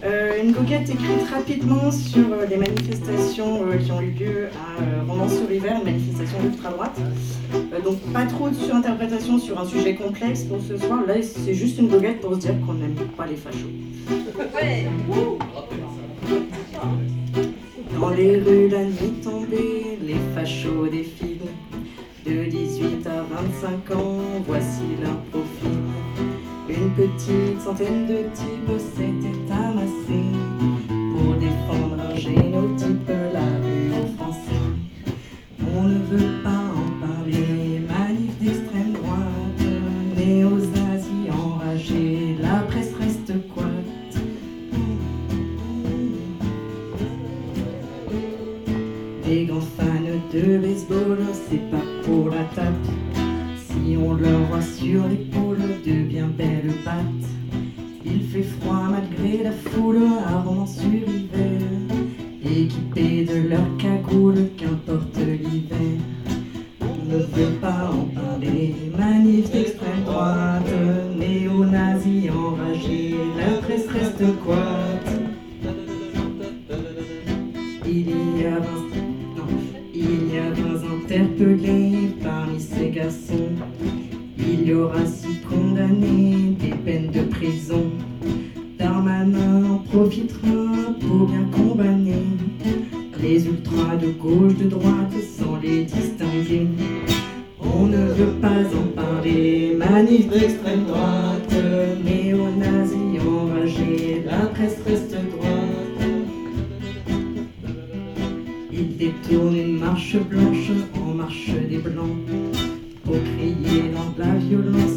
Une goguette écrite rapidement sur les manifestations qui ont eu lieu à Romans-sur-Isère, une manifestation d'ultra-droite. Donc pas trop de surinterprétation sur un sujet complexe pour ce soir. Là, c'est juste une goguette pour se dire qu'on n'aime pas les fachos. Ouais. Dans les rues, la nuit tombée, les fachos défilent. De 18 à 25 ans, voici leur profil. Une petite centaine de types s'étaient amassés pour défendre un génotype, la rue en français. On ne veut pas en parler, manif d'extrême droite, néo-nazis enragés, la presse reste coite. Des grands fans de baseball, c'est pas pour la tape. Si on leur voit sur l'épaule de bien belles pattes, il fait froid malgré la foule à Romans-sur-Isère, équipés de leur cagoule, qu'importe l'hiver. On ne veut pas en parler, manif d'extrême droite, néo-nazis enragés, la presse reste coite. Il y a 20 interpellés parmi ces garçons. Il y aura 6 condamnés, des peines de prison. Darmanin en profitera pour bien condamner les ultras de gauche, de droite, sans les distinguer. On ne veut pas en parler, manif d'extrême droite, néo-nazis enragés, la presse reste droite. Il détourne une marche blanche en marche des blancs pour crier dans la violence